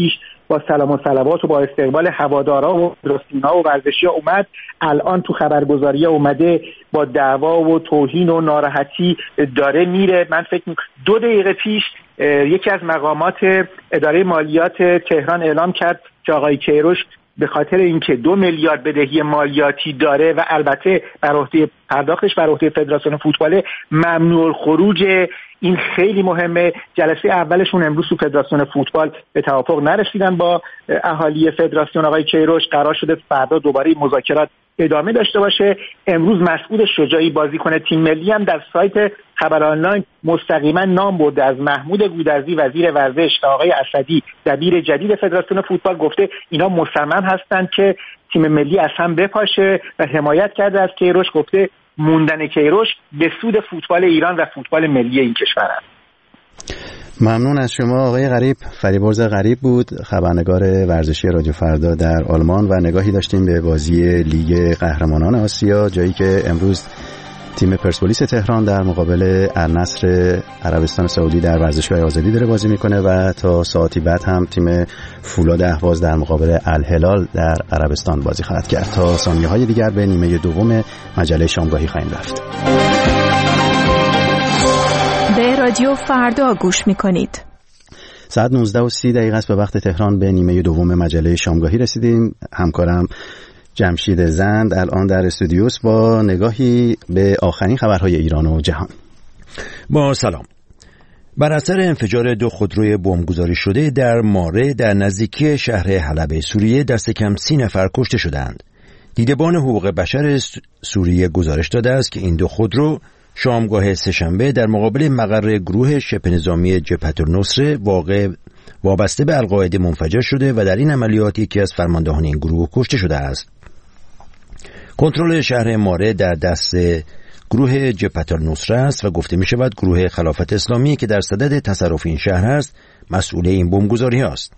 با سلام و صلوات و با استقبال هوادارا و رستینا و ورزشی‌ها اومد، الان تو خبرگزاری اومده با دعوا و توهین و ناراحتی داره میره. من فکر می‌کنم دو دقیقه پیش یکی از مقامات اداره مالیات تهران اعلام کرد که آقای کیروش به خاطر اینکه دو میلیارد بدهی مالیاتی داره و البته بر عهده پرداختش بر عهده فدراسیون فوتبال، ممنوع الخروج. این خیلی مهمه. جلسه اولشون امروز تو فدراسیون فوتبال به توافق نرسیدن با اهالی فدراسیون آقای کیروش. قرار شده فردا دوباره مذاکرات ادامه داشته باشه. امروز مسعود شجاعی بازیکن تیم ملی هم در سایت خبر آنلاین مستقیما نام برده از محمود گودرزی وزیر ورزش و آقای اسدی دبیر جدید فدراسیون فوتبال، گفته اینا مصمم هستند که تیم ملی از هم بپاشه و حمایت کرده از کیروش. گفته موندن کیروش به سود فوتبال ایران و فوتبال ملی این کشور است. ممنون از شما آقای غریب. فریبرز غریب بود، خبرنگار ورزشی رادیو فردا در آلمان، و نگاهی داشتیم به بازی لیگ قهرمانان آسیا، جایی که امروز تیم پرسپولیس تهران در مقابل النصر عربستان سعودی در ورزشگاه آزادی داره بازی میکنه و تا ساعتی بعد هم تیم فولاد اهواز در مقابل الهلال در عربستان بازی خواهد کرد. تا ثانیه‌های دیگر به نیمه دوم مجله شامگاهی خواهیم رفت. به رادیو فردا گوش میکنید. ساعت نوزده و سی دقیقه است به وقت تهران. به نیمه دوم مجله شامگاهی رسیدیم. همکارم جمشید زند الان در استودیوس با نگاهی به آخرین خبرهای ایران و جهان. با سلام. بر اثر انفجار دو خودروی بمبگذاری شده در ماره در نزدیکی شهر حلب سوریه دست کم سی نفر کشته شدند. دیدبان حقوق بشر سوریه گزارش داده است که این دو خودرو شامگاه سه‌شنبه در مقابل مقر گروه شبه نظامی جبهة النصره واقع وابسته به القاعده منفجر شده و در این عملیات یکی از فرماندهان این گروه کشته شده است. کنترل شهر ماره در دست گروه جبهة النصره است و گفته می شود گروه خلافت اسلامی که در صدد تصرف این شهر است مسئول این بمبگذاری است.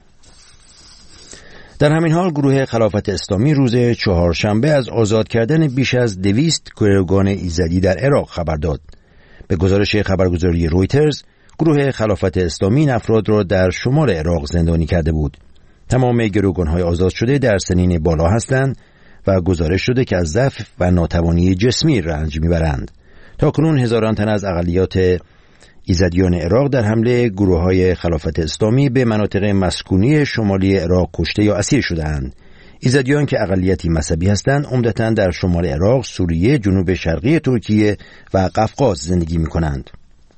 در همین حال گروه خلافت اسلامی روز چهارشنبه از آزاد کردن بیش از دویست گروگان ایزدی در عراق خبر داد. به گزارش خبرگزاری رویترز، گروه خلافت اسلامی این افراد را در شمال عراق زندانی کرده بود. تمام گروگان‌های آزاد شده در سنین بالا هستند و گزارش شده که از ضعف و ناتوانی جسمی رنج میبرند. تاکنون هزاران تن از اقلیات ایزدیان عراق در حمله گروه‌های خلافت اسلامی به مناطق مسکونی شمالی عراق کشته یا اسیر شدند. ایزدیان که اقلیتی مذهبی هستند عمدتاً در شمال عراق، سوریه، جنوب شرقی ترکیه و قفقاز زندگی می‌کنند.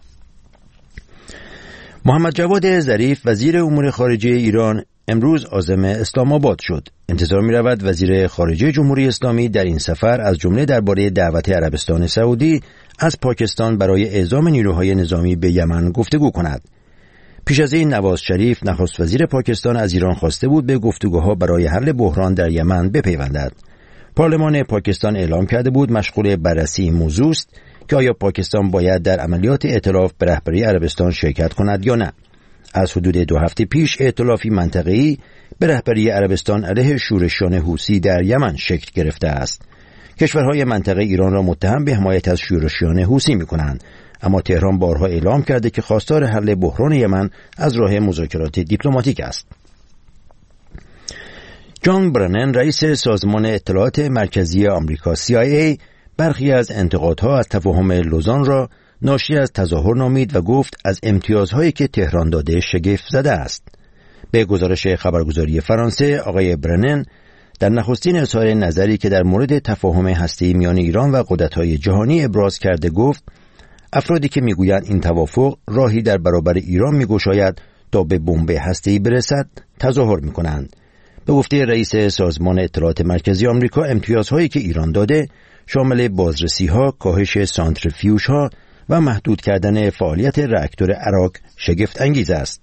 محمد جواد ظریف وزیر امور خارجه ایران امروز عازم اسلام آباد شد. انتظار می رود وزیر خارجه جمهوری اسلامی در این سفر از جمله درباره دعوت عربستان سعودی از پاکستان برای اعزام نیروهای نظامی به یمن گفتگو کند. پیش از این نواز شریف نخست وزیر پاکستان از ایران خواسته بود به گفتگوها برای حل بحران در یمن بپیوندد. پارلمان پاکستان اعلام کرده بود مشغول بررسی این موضوع است که آیا پاکستان باید در عملیات ائتلاف به رهبری عربستان شرکت کند یا نه. از حدود دو هفته پیش ائتلافی منطقه‌ای به رهبری عربستان علیه شورشیان حوثی در یمن شکل گرفته است. کشورهای منطقه ایران را متهم به حمایت از شورشیان حوثی می‌کنند، اما تهران بارها اعلام کرده که خواستار حل بحران یمن از راه مذاکرات دیپلماتیک است. جان برنن رئیس سازمان اطلاعات مرکزی آمریکا سی آی ای برخی از انتقادها از تفاهم لوزان را ناشی از تظاهر نامید و گفت از امتیازهایی که تهران داده شگفت زده است. به گزارش خبرگزاری فرانسه، آقای برنن در نخستین اظهار نظری که در مورد تفاهم هسته‌ای میان ایران و قدرت‌های جهانی ابراز کرده گفت افرادی که میگویند این توافق راهی در برابر ایران میگشاید تا به بمب هسته‌ای برسد تظاهر میکنند. به گفته رئیس سازمان اطلاعات مرکزی آمریکا، امتیازهایی که ایران داده شامل بازرسی‌ها، کاهش سانتریفیوژها و محدود کردن فعالیت راکتور عراق شگفت انگیز است.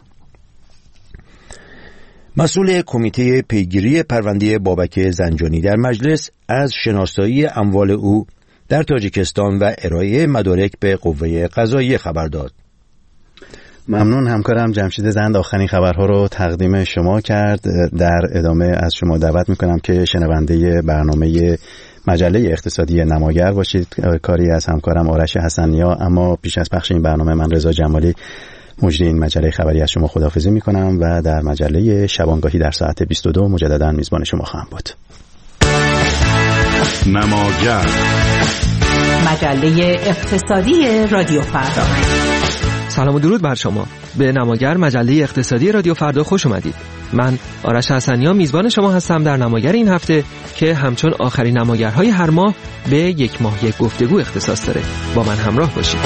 مسئول کمیته پیگیری پرونده بابک زنجانی در مجلس از شناسایی اموال او در تاجیکستان و ارائه مدارک به قوه قضاییه خبر داد. ممنون همکارم جمشید زند آخرین خبرها رو تقدیم شما کرد. در ادامه از شما دعوت میکنم که شنونده برنامه مجله اقتصادی نماگر باشید، کاری از همکارم آرش حسنیا. اما پیش از پخش این برنامه من رضا جمالی مجری این مجله خبری از شما خداحافظی میکنم و در مجله شبانگاهی در ساعت بیست و دو مجددا میزبان شما خواهم بود. نماگر، مجله اقتصادی رادیو فردا. سلام و درود بر شما. به نماگر، مجله اقتصادی رادیو فردا خوش اومدید. من آرش حسنیان میزبان شما هستم در نماگر این هفته که همچون آخرین نماگرهای هر ماه به یک ماه یک گفتگو اختصاص داره. با من همراه باشید.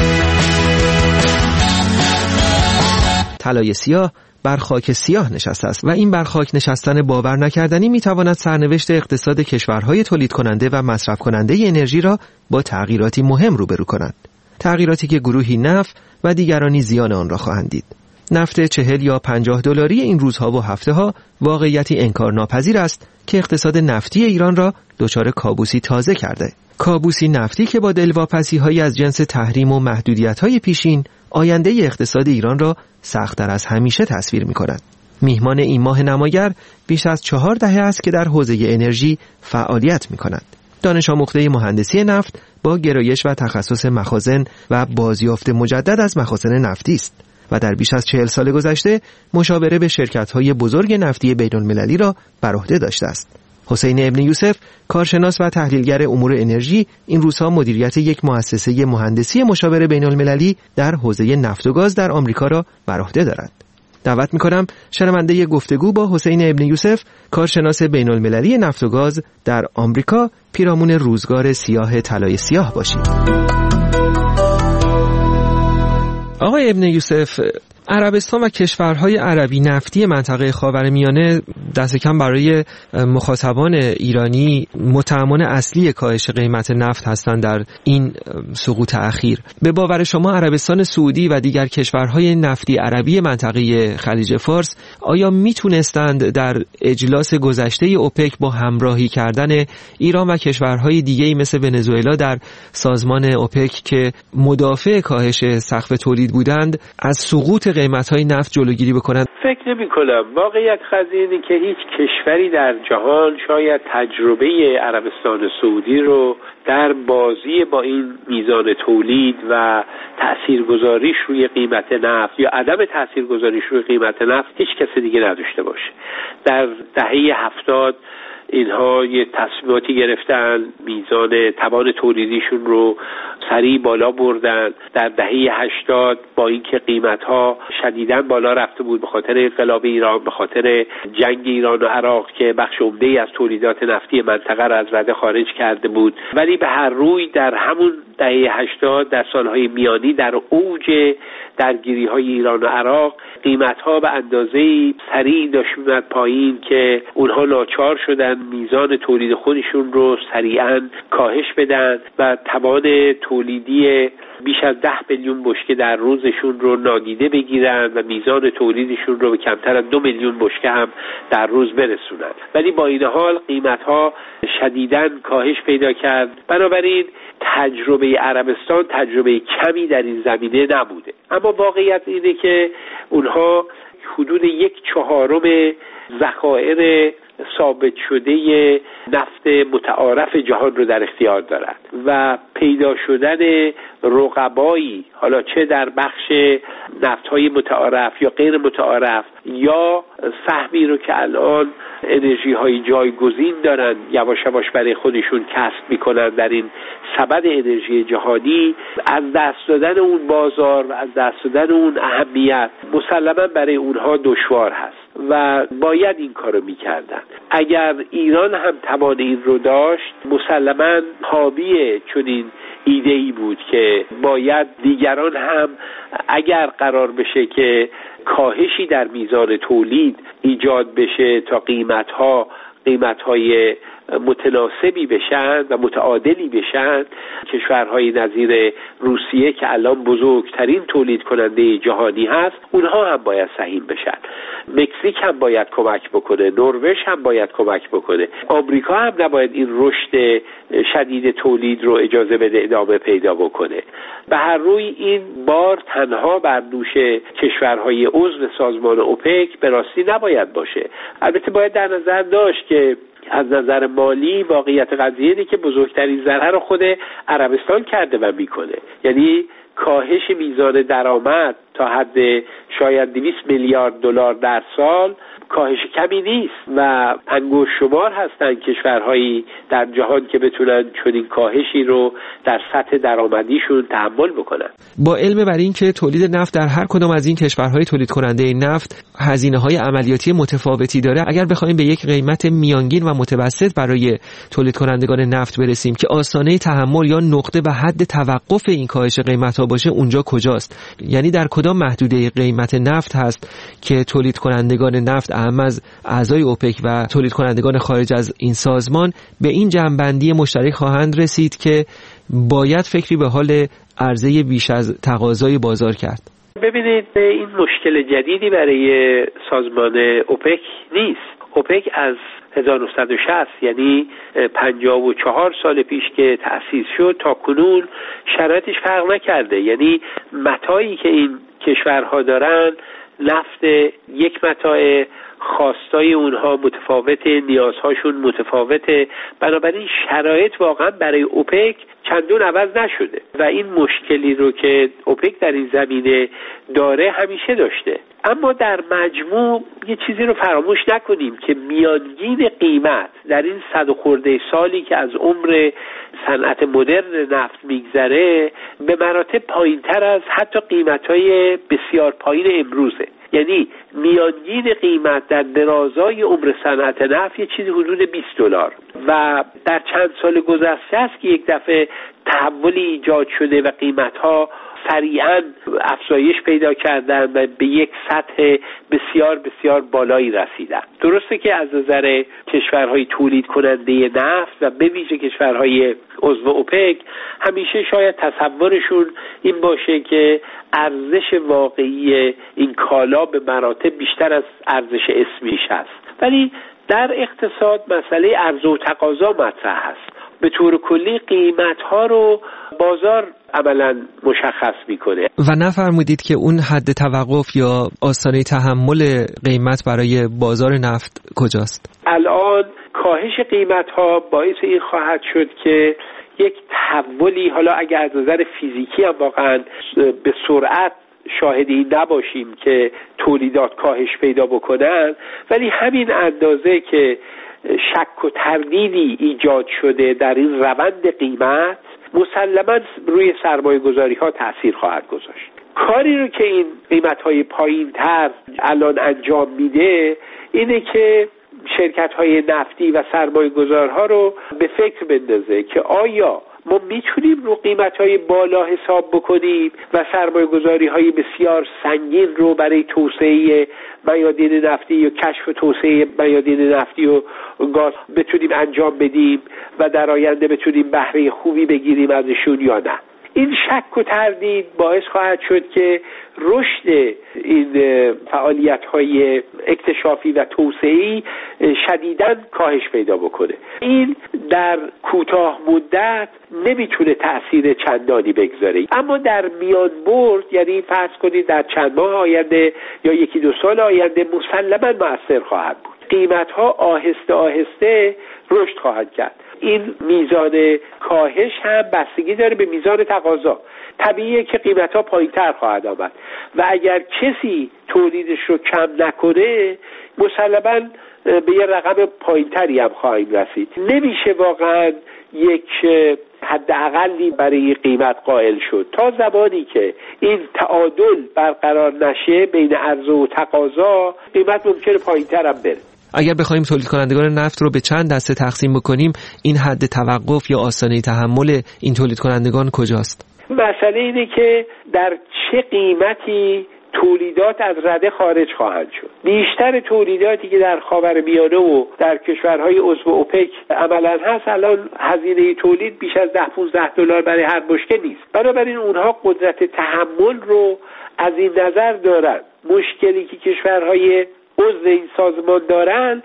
طلای سیاه بر خاک سیاه نشسته است و این بر خاک نشستن باور نکردنی میتواند سرنوشت اقتصاد کشورهای تولید کننده و مصرف کننده انرژی را با تغییراتی مهم روبرو کند. تغییراتی که گروهی نفت و دیگرانی زیان آن را خواهند دید. نفت چهل یا پنجاه دلاری این روزها و هفته ها واقعیتی انکارناپذیر است که اقتصاد نفتی ایران را دچار کابوسی تازه کرده. کابوسی نفتی که با دلواپسی‌هایی از جنس تحریم و محدودیت‌های پیشین آینده اقتصاد ایران را سخت‌تر از همیشه تصویر می‌کند. میهمان این ماه نماگر بیش از چهار دهه است که در حوزه انرژی فعالیت می‌کند. دانش آموخته مهندسی نفت با گرایش و تخصص مخازن و بازیافت مجدد از مخازن نفتی است و در بیش از چهل سال گذشته مشاوره به شرکت‌های بزرگ نفتی بین‌المللی را بر عهده داشته است. حسین ابن یوسف، کارشناس و تحلیلگر امور انرژی، این روزها مدیریت یک مؤسسه مهندسی مشاوره بین‌المللی در حوزه نفت و گاز در آمریکا را بر عهده دارد. دعوت می‌کنم شنونده گفتگو با حسین ابن یوسف، کارشناس بین‌المللی نفت و گاز در آمریکا، پیرامون روزگار سیاه طلای سیاه باشید. آقای ابن یوسف، عربستان و کشورهای عربی نفتی منطقه خاورمیانه دست کم برای مخاطبان ایرانی متهمان اصلی کاهش قیمت نفت هستند در این سقوط اخیر. به باور شما عربستان سعودی و دیگر کشورهای نفتی عربی منطقه خلیج فارس آیا میتونستند در اجلاس گذشته اوپک با همراهی کردن ایران و کشورهای دیگه‌ای مثل ونزوئلا در سازمان اوپک که مدافع کاهش سقف تولید بودند از سقوط قیمت‌های نفت جلوگیری بکنند؟ فکر نمی‌کنم. واقعیت قضیه اینه که هیچ کشوری در جهان شاید تجربه عربستان سعودی رو در بازی با این میزان تولید و تاثیرگذاریش روی قیمت نفت یا عدم تاثیرگذاریش روی قیمت نفت هیچ کس دیگه نداشته باشه. در دهه هفتاد اینها یه تصمیماتی گرفتن، میزان توان تولیدیشون رو سریع بالا بردن. در دهه هشتاد با اینکه قیمت‌ها شدیداً بالا رفته بود به خاطر انقلاب ایران، به خاطر جنگ ایران و عراق که بخش عمده‌ای از تولیدات نفتی منطقه را از رده خارج کرده بود، ولی به هر روی در همون دهه هشتاد در سالهای میانی در اوج درگیری‌های ایران و عراق قیمت‌ها به اندازه‌ای سریع داشت می‌آمد پایین که اونها ناچار شدن میزان تولید خودشون رو سریعاً کاهش بدن و توان تولیدی بیش از ده میلیون بشکه در روزشون رو نادیده بگیرن و میزان تولیدشون رو به کمتر از دو میلیون بشکه هم در روز برسونن. ولی با این حال قیمت‌ها شدیداً کاهش پیدا کرد. بنابراین تجربه عربستان تجربه کمی در این زمینه نبوده. اما واقعیت اینه که اونها حدود یک چهارم ذخایر ثابت شده نفت متعارف جهان رو در اختیار دارند و پیدا شدن رقبایی، حالا چه در بخش نفت‌های متعارف یا غیر متعارف یا سهمی رو که الان انرژی‌های جایگزین دارن یواش یواش برای خودشون کسب میکنن در این سبد انرژی جهانی، از دست دادن اون بازار و از دست دادن اون اهمیت مسلماً برای اونها دشوار هست و باید این کارو میکردن. اگر ایران هم توان این رو داشت مسلماً حاوی چنین ایده‌ای بود که باید دیگران هم اگر قرار بشه که کاهشی در میزان تولید ایجاد بشه تا قیمت‌ها قیمت‌های متناسبی بشن و متعادلی بشن، کشورهای نظیر روسیه که الان بزرگترین تولید کننده جهانی هست اونها هم باید سهیم بشن. مکزیک هم باید کمک بکنه، نروژ هم باید کمک بکنه، آمریکا هم نباید این رشد شدید تولید رو اجازه بده ادامه پیدا بکنه. به هر روی این بار تنها بر دوش کشورهای عضو سازمان اوپک به راستی نباید باشه. البته باید در نظر داشت که از نظر مالی واقعیت قضیه اینه که بزرگترین ضرر رو خود عربستان کرده و میکنه. یعنی کاهش میزان درآمد تا حد شاید دویست میلیارد دلار در سال کاهش کمی نیست و انگشت شمار هستن کشورهایی در جهان که بتونن چنین کاهشی رو در سطح درآمدیشون تحمل بکنن. با علم بر این که تولید نفت در هر کدام از این کشورهای تولید کننده نفت هزینه‌های عملیاتی متفاوتی داره، اگر بخوایم به یک قیمت میانگین و متوسط برای تولید کنندگان نفت برسیم که آستانه تحمل یا نقطه و حد توقف این کاهش قیمت‌ها باشه، اونجا کجاست؟ یعنی در کدام محدوده قیمت نفت هست که تولید کنندگان نفت اهم از اعضای اوپک و تولید کنندگان خارج از این سازمان به این جمع‌بندی مشترک خواهند رسید که باید فکری به حال عرضه بیش از تقاضای بازار کرد؟ ببینید، این مشکل جدیدی برای سازمان اوپک نیست. اوپک از هزار و نهصد و شصت یعنی پنجاه و چهار سال پیش که تأسیس شد تا کنون شرایطش فرق نکرده. یعنی متاعی که این کشورها دارن نفت یک متاع، خواستای اونها متفاوته، نیازهاشون متفاوته، بنابراین شرایط واقعا برای اوپک چندون عوض نشده و این مشکلی رو که اوپک در این زمینه داره همیشه داشته. اما در مجموع یه چیزی رو فراموش نکنیم که میانگین قیمت در این صد و خورده سالی که از عمر صنعت مدرن نفت میگذره به مراتب پایین‌تر از حتی قیمت‌های بسیار پایین امروزه. یعنی میانگین قیمت در درازای عمر صنعت نفت یه چیزی حدود بیست دلار و در چند سال گذشته است که یک دفعه تحولی ایجاد شده و قیمت‌ها سریعاً افزایش پیدا کردن و به یک سطح بسیار بسیار بالایی رسیدن. درسته که از نظر کشورهای تولید کننده نفت و به ویژه کشورهای عضو اوپک همیشه شاید تصورشون این باشه که ارزش واقعی این کالا به مراتب بیشتر از ارزش اسمیش هست، ولی در اقتصاد مسئله عرضه و تقاضا مطرح هست. به طور کلی قیمت‌ها رو بازار عملاً مشخص می‌کنه. و نفرمودید که اون حد توقف یا آستانه تحمل قیمت برای بازار نفت کجاست؟ الان کاهش قیمت‌ها باعث این خواهد شد که یک تحولی، حالا اگر از نظر فیزیکی هم واقعاً به سرعت شاهدی نباشیم که تولیدات کاهش پیدا بکنن، ولی همین اندازه که شک و تردیدی ایجاد شده در این روند قیمت مسلماً روی سرمایه گذاری ها تأثیر خواهد گذاشت. کاری رو که این قیمت های پایین تر الان انجام میده اینه که شرکت های نفتی و سرمایه گذارها رو به فکر بندازه که آیا ما میتونیم رو قیمت‌های بالا حساب بکنیم و سرمایه‌گذاری‌های بسیار سنگین رو برای توسعه میادین نفتی یا کشف و توسعه میادین نفتی و گاز بتونیم انجام بدیم و در آینده بتونیم بهره خوبی بگیریم ازشون یا نه. این شک و تردید باعث خواهد شد که رشد این فعالیت‌های اکتشافی و توسعه‌ای شدیداً کاهش پیدا بکنه. این در کوتاه مدت نمیتونه تأثیر چندانی بگذاره، اما در میان برد، یعنی فرض کنید در چند ماه آینده یا یکی دو سال آینده مسلماً مؤثر خواهد بود. قیمت‌ها آهسته آهسته رشد خواهد کرد. این میزان کاهش هم بستگی داره به میزان تقاضا. طبیعیه که قیمت‌ها پایین‌تر خواهد آمد و اگر کسی تولیدش رو کم نکنه مسلماً به یه رقم پایین‌تری هم خواهیم رسید. نمیشه واقعاً یک حداقلی برای قیمت قائل شد تا زمانی که این تعادل برقرار نشه بین عرضه و تقاضا، قیمت ممکنه پایین‌تر هم بره. اگر بخوایم تولید کنندگان نفت رو به چند دسته تقسیم بکنیم، این حد توقف یا آستانه تحمل این تولید کنندگان کجاست؟ مسئله اینه که در چه قیمتی تولیدات از رده خارج خواهند شد. بیشتر تولیداتی که در خاورمیانه و در کشورهای عضو اوپک عملاً هست الان هزینه تولید بیش از ده پانزده دلار برای هر بشکه نیست. بنابراین اونها قدرت تحمل رو از این نظر دارن. مشکلی که کشورهای عضو این سازمان دارن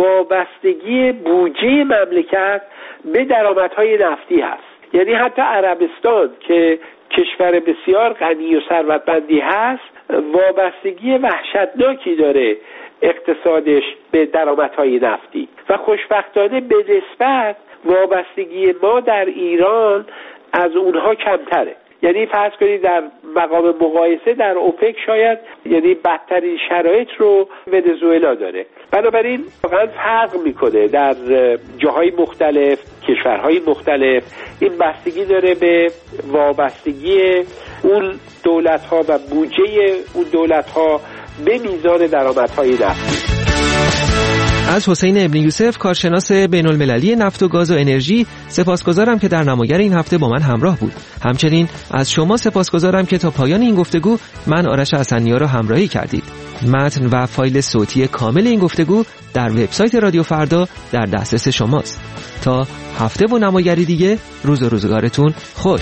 وابستگی بودجه مملکت به درآمدهای نفتی هست. یعنی حتی عربستان که کشور بسیار غنی و ثروتمندی هست وابستگی وحشتناکی داره اقتصادش به درآمدهای نفتی و خوشبختانه به نسبت وابستگی ما در ایران از اونها کمتره. یعنی فرض کنید در مقام مقایسه در اوپک شاید یعنی بدترین شرایط رو ونزوئلا داره. بنابراین واقعا فرق میکنه در جاهای مختلف، کشورهای مختلف. این بستگی داره به وابستگی اون دولت‌ها و بودجه اون دولت‌ها به میزان درآمدهای نفتی. از حسین ابن یوسف، کارشناس بین المللی نفت و گاز و انرژی، سپاسگزارم که در نماگر این هفته با من همراه بود. همچنین از شما سپاسگزارم که تا پایان این گفتگو من آرش حسنی‌ها را همراهی کردید. متن و فایل صوتی کامل این گفتگو در وبسایت رادیو فردا در دسترس شماست. تا هفته و نمایری دیگه، روز و روزگارتون خوش.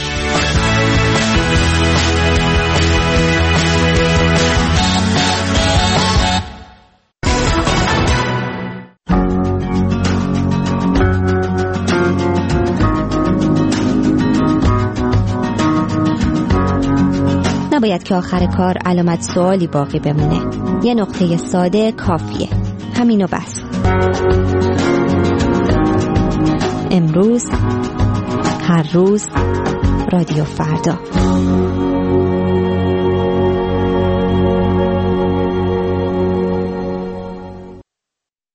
نباید که آخر کار علامت سوالی باقی بمونه. یه نقطه ساده کافیه. همینو بس. امروز، هر روز، رادیو فردا.